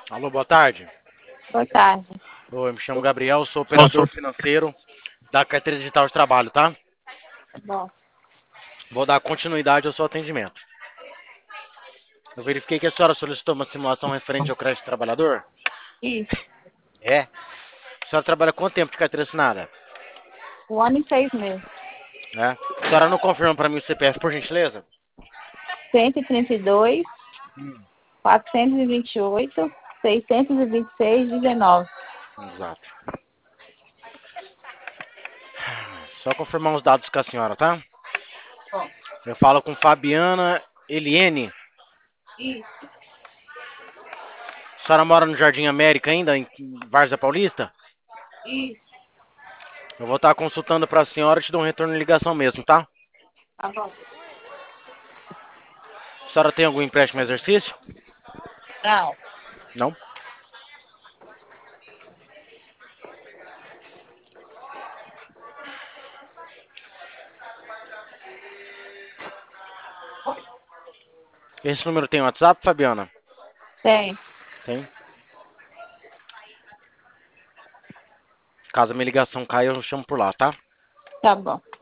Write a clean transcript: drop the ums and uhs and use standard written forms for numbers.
Alô, boa tarde. Boa tarde. Oi, eu me chamo Gabriel, sou operador financeiro da carteira digital de trabalho, tá? Bom, Vou dar continuidade ao seu atendimento. Eu verifiquei que a senhora solicitou uma simulação referente ao crédito trabalhador. isso. É? A senhora trabalha quanto tempo de carteira assinada? 1 ano e 6 meses. É? A senhora não confirma para mim o CPF, por gentileza? 132, 428, 626, 19. Exato. Só confirmar os dados com a senhora, tá? Bom, Eu falo com Fabiana Eliene. isso. A senhora mora no Jardim América ainda, em Várzea Paulista? Isso. Eu vou estar consultando para a senhora e te dou um retorno de ligação mesmo, tá? Tá bom. A senhora tem algum empréstimo em exercício? Não. Não? Esse número tem WhatsApp, Fabiana? Tem. Tem. Caso a minha ligação caia, eu chamo por lá, tá? Tá bom.